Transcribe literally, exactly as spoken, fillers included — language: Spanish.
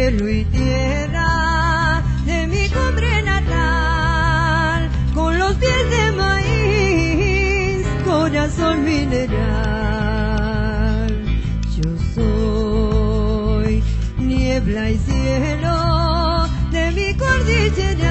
cielo y tierra de mi cumbre natal, con los pies de maíz, corazón mineral. Yo soy niebla y cielo de mi cordillera.